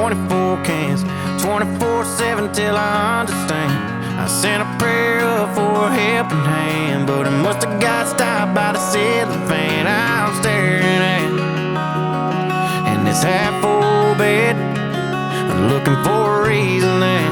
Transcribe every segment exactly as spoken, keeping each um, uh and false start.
twenty-four cans, twenty-four seven till I understand. I sent a prayer up for a helping hand, but it must have got stopped by the ceiling fan I'm staring at. And this half-full bed, I'm looking for a reason that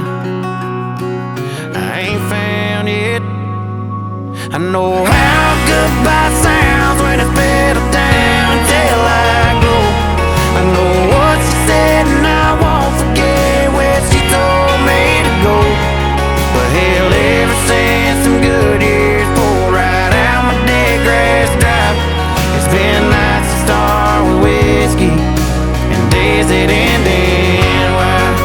I ain't found yet. I know how goodbye sounds when it's settled down till I go. I know what she said and I won't forget where she told me to go. But hell, ever since some good years pour right out my dead grass drive, it's been nights that start with whiskey and days that end in wine.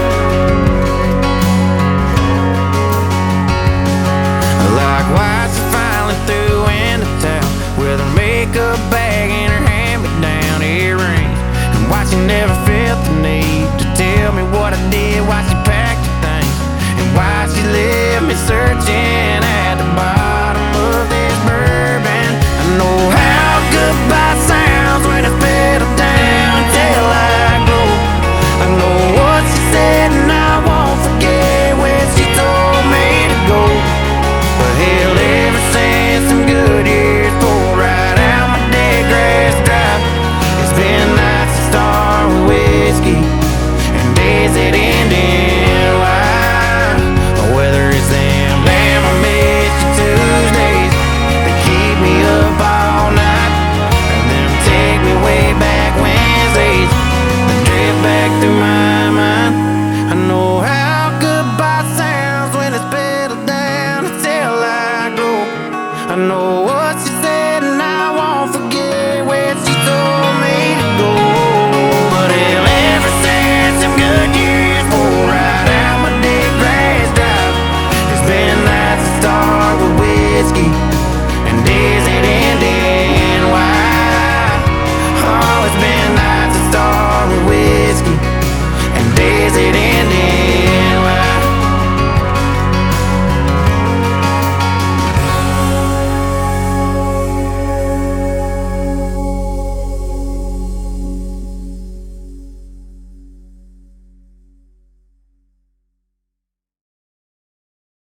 Like why she finally threw in the towel with her makeup bag and her hand-me-down earrings, and why she never felt the need to tell me what I did, why she packed her things, and why she left me searching at the bottom of this bourbon. I know how goodbye sounds when it's settled down till I go. I know what she said and I won't forget where she told me to go. But hell, ever since some good years pour right out my dead grass drive, it's been nights that start with whiskey and days that end in wine. Whether it's them damn I miss you Tuesdays that keep me up all night, or them take me way back Wednesdays that drift back through my mind. I know how goodbye sounds when it's settled down until I go. I know what's